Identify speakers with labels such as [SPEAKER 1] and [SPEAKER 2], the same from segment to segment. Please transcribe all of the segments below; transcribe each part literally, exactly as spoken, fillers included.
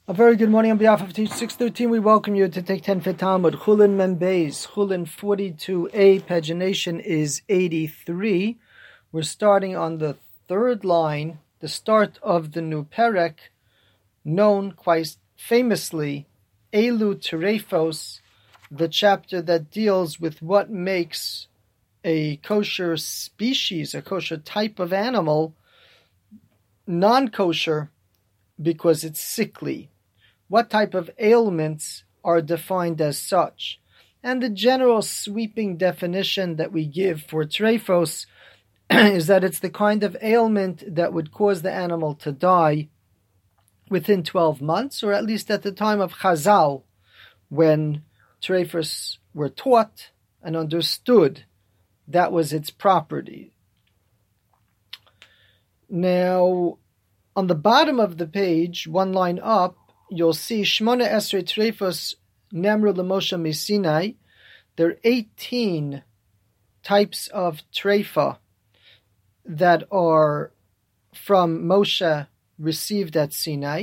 [SPEAKER 1] A very good morning on behalf of Teach six thirteen. We welcome you to take ten for Talmud. Chulin Membeis, Chulin forty-two A, pagination is eighty-three. We're starting on the third line, the start of the new perek, known quite famously, Elu Terefos, the chapter that deals with what makes a kosher species, a kosher type of animal, non-kosher because it's sickly. What type of ailments are defined as such? And the general sweeping definition that we give for trephos is that it's the kind of ailment that would cause the animal to die within twelve months, or at least at the time of Chazal, when trephos were taught and understood that was its property. Now, on the bottom of the page, one line up, you'll see Shmona Esrei Trephos Nemru L'Moshe Misinai. There are eighteen types of trefa that are from Moshe received at Sinai.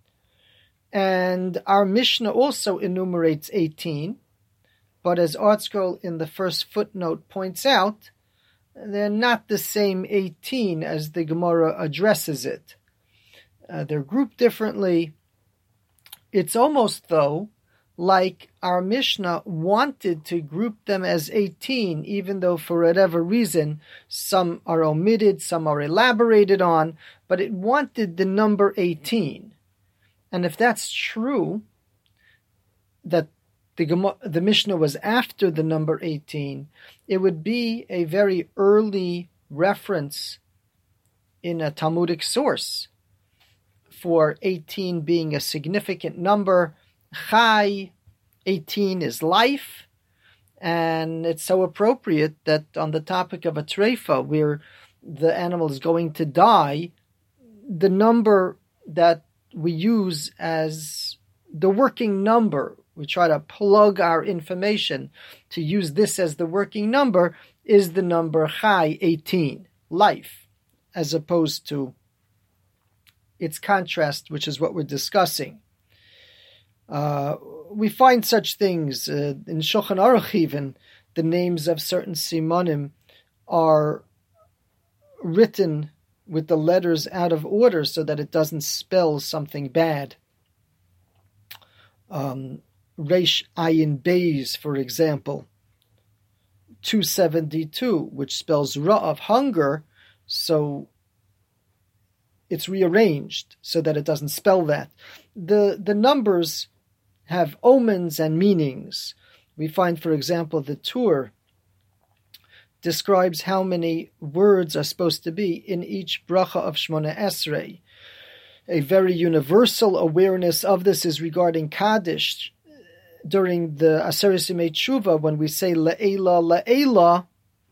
[SPEAKER 1] And our Mishnah also enumerates eighteen. But as ArtScroll in the first footnote points out, they're not the same eighteen as the Gemara addresses it. Uh, they're grouped differently. It's almost, though, like our Mishnah wanted to group them as eighteen, even though for whatever reason some are omitted, some are elaborated on, but it wanted the number eighteen. And if that's true, that the, the Mishnah was after the number eighteen, it would be a very early reference in a Talmudic source for eighteen being a significant number. Chai, eighteen is life, and it's so appropriate that on the topic of a treifa, where the animal is going to die, the number that we use as the working number, we try to plug our information to use this as the working number, is the number Chai, eighteen, life, as opposed to its contrast, which is what we're discussing. Uh, we find such things uh, in Shulchan Aruch even. The names of certain simonim are written with the letters out of order so that it doesn't spell something bad. Um, Reish Ayin Beis, for example, two seventy-two, which spells Ra'av, hunger, so it's rearranged so that it doesn't spell that. The the numbers have omens and meanings. We find, for example, the Tur describes how many words are supposed to be in each bracha of Shmona Esrei. A very universal awareness of this is regarding Kaddish. During the Aseret Yemei Tshuva, when we say Le'ela, Le'ela,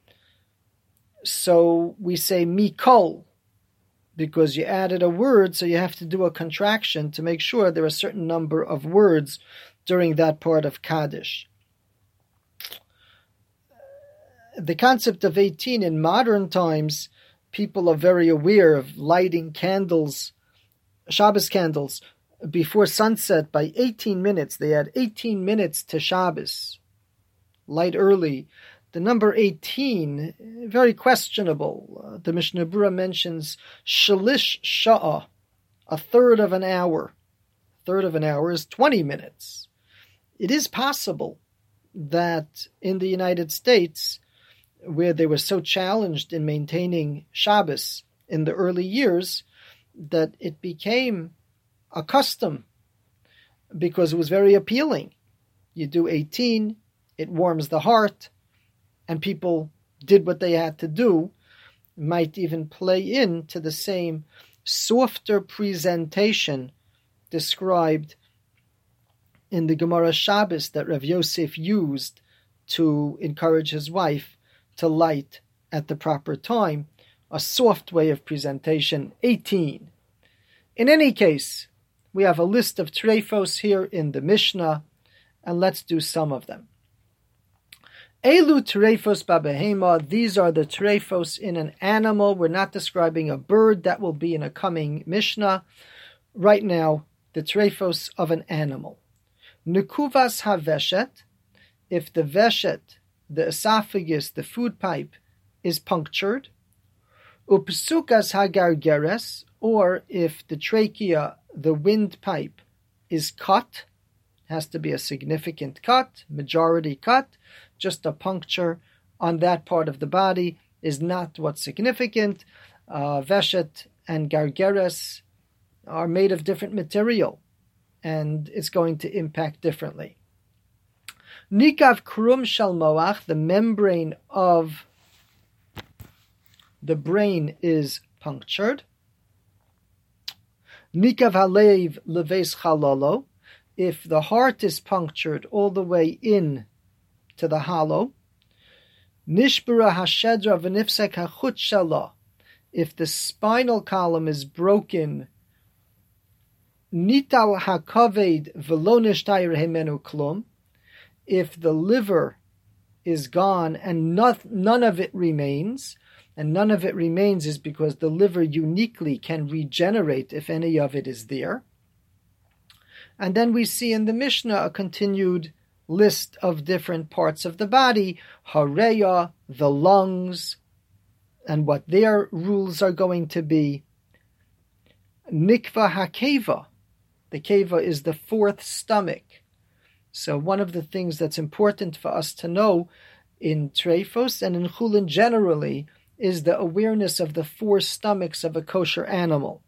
[SPEAKER 1] so we say Mikol, because you added a word, so you have to do a contraction to make sure there are a certain number of words during that part of Kaddish. The concept of eighteen in modern times, people are very aware of lighting candles, Shabbos candles, before sunset by eighteen minutes. They had eighteen minutes to Shabbos, light early. The number eighteen, very questionable. Uh, the Mishnah Berurah mentions shalish sha'ah, a third of an hour. A third of an hour is twenty minutes. It is possible that in the United States, where they were so challenged in maintaining Shabbos in the early years, that it became a custom because it was very appealing. You do eighteen, it warms the heart, and people did what they had to do. Might even play into the same softer presentation described in the Gemara Shabbos that Rav Yosef used to encourage his wife to light at the proper time. A soft way of presentation, eighteen. In any case, we have a list of trephos here in the Mishnah, and let's do some of them. Elu trephos babehema, these are the trephos in an animal. We're not describing a bird. That will be in a coming Mishnah. Right now, the trephos of an animal. Nekuvas haveshet, if the veshet, the esophagus, the food pipe, is punctured. Upsukas hagargeres, or if the trachea, the windpipe, is cut, has to be a significant cut, majority cut, just a puncture on that part of the body is not what's significant. Uh, veshet and gargeres are made of different material, and it's going to impact differently. Nikav krum shel moach, the membrane of the brain is punctured. Nikav halev leves chalolo, if the heart is punctured all the way in to the hollow. Nishbara hashedra v'nifsek hachut shelo, if the spinal column is broken. Nital hakaved v'lo nishtayr hemenu klum, if the liver is gone and not, none of it remains, and none of it remains is because the liver uniquely can regenerate if any of it is there. And then we see in the Mishnah a continued list of different parts of the body, hareya, the lungs, and what their rules are going to be. Nikva hakeva, the keva is the fourth stomach. So one of the things that's important for us to know in trephos and in chulin generally is the awareness of the four stomachs of a kosher animal.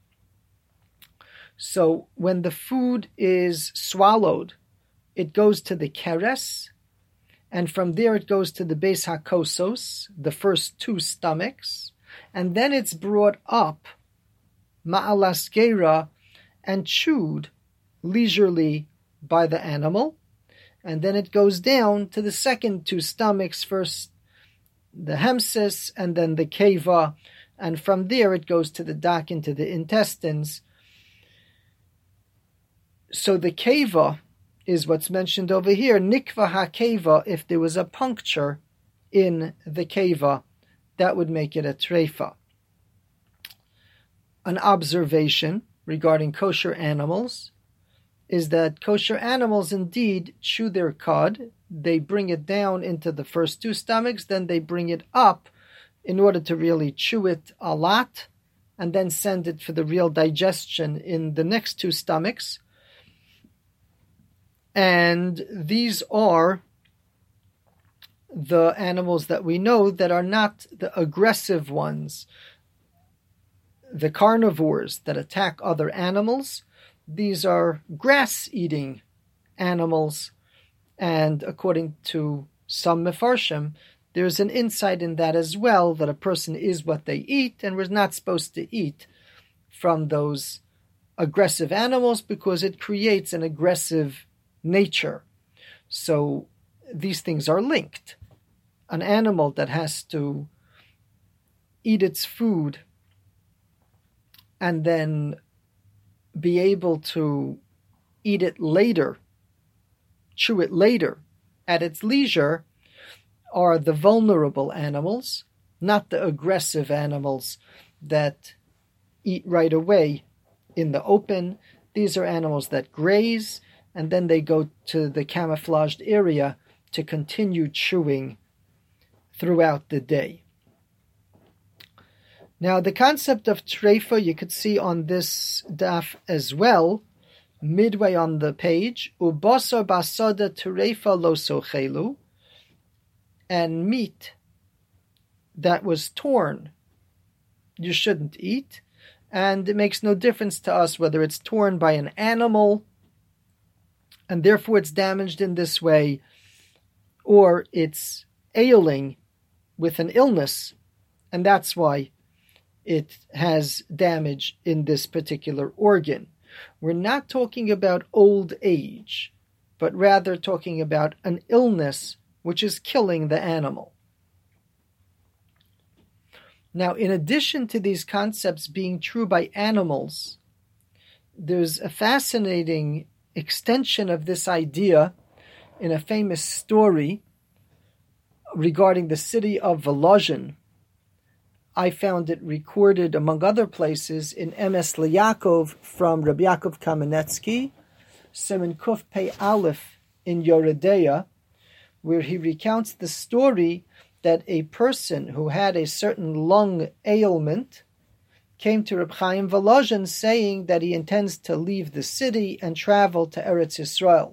[SPEAKER 1] So when the food is swallowed, it goes to the keres, and from there it goes to the beis hakosos, the first two stomachs, and then it's brought up, ma'alaskera, and chewed leisurely by the animal, and then it goes down to the second two stomachs, first the hemsis, and then the keva, and from there it goes to the dak, into the intestines. So the keva is what's mentioned over here, nikva hakeva, if there was a puncture in the keva, that would make it a treifa. An observation regarding kosher animals is that kosher animals indeed chew their cud. They bring it down into the first two stomachs, then they bring it up in order to really chew it a lot, and then send it for the real digestion in the next two stomachs. And these are the animals that we know that are not the aggressive ones, the carnivores that attack other animals. These are grass-eating animals, and according to some mefarshim, there's an insight in that as well, that a person is what they eat, and we're not supposed to eat from those aggressive animals because it creates an aggressive nature. So these things are linked. An animal that has to eat its food and then be able to eat it later, chew it later at its leisure, are the vulnerable animals, not the aggressive animals that eat right away in the open. These are animals that graze, and then they go to the camouflaged area to continue chewing throughout the day. Now, the concept of treifa you could see on this daf as well, midway on the page. Ubasar basada treifa lo sochelu, and meat that was torn you shouldn't eat, and it makes no difference to us whether it's torn by an animal and therefore it's damaged in this way, or it's ailing with an illness, and that's why it has damage in this particular organ. We're not talking about old age, but rather talking about an illness which is killing the animal. Now, in addition to these concepts being true by animals, there's a fascinating extension of this idea in a famous story regarding the city of Volozhin. I found it recorded, among other places, in Emes LeYaakov from Rabbi Yaakov Kamenetsky, Siman Kuf Pei Aleph in Yoredeya, where he recounts the story that a person who had a certain lung ailment came to Reb Chaim Volozhin saying that he intends to leave the city and travel to Eretz Yisrael.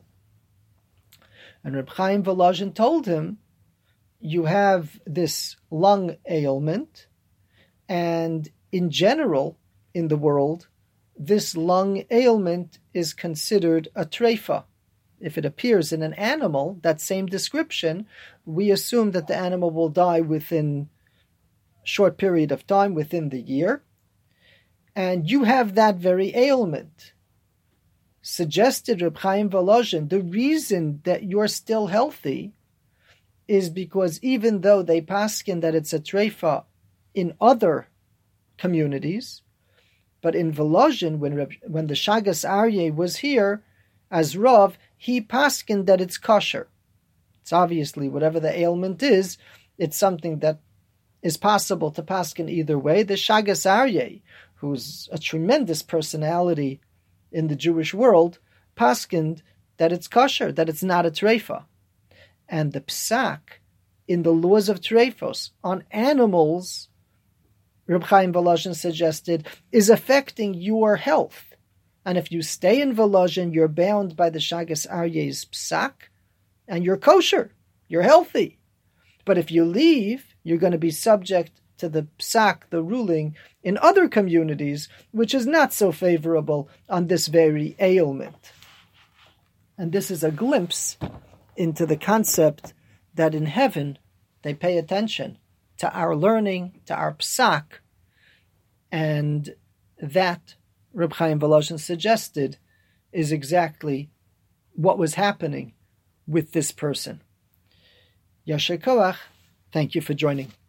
[SPEAKER 1] And Reb Chaim Volozhin told him, you have this lung ailment, and in general, in the world, this lung ailment is considered a treifa. If it appears in an animal, that same description, we assume that the animal will die within a short period of time, within the year. And you have that very ailment. Suggested Reb Chaim Volozhin, the reason that you're still healthy is because even though they paskin that it's a treifa in other communities, but in Volozhin, when Reb, when the Shagas Aryeh was here as Rav, he paskin that it's kosher. It's obviously whatever the ailment is, it's something that is possible to paskin either way. The Shagas Aryeh, who's a tremendous personality in the Jewish world, paskind that it's kosher, that it's not a treifa. And the psak in the laws of treifos on animals, Reb Chaim Volozhin suggested, is affecting your health. And if you stay in Volozhin, you're bound by the Shagas Aryeh's psak, and you're kosher, you're healthy. But if you leave, you're going to be subject to the psak, the ruling, in other communities, which is not so favorable on this very ailment. And this is a glimpse into the concept that in heaven they pay attention to our learning, to our psak, and that, Reb Chaim Volozhin suggested, is exactly what was happening with this person. Yasher Koach, thank you for joining.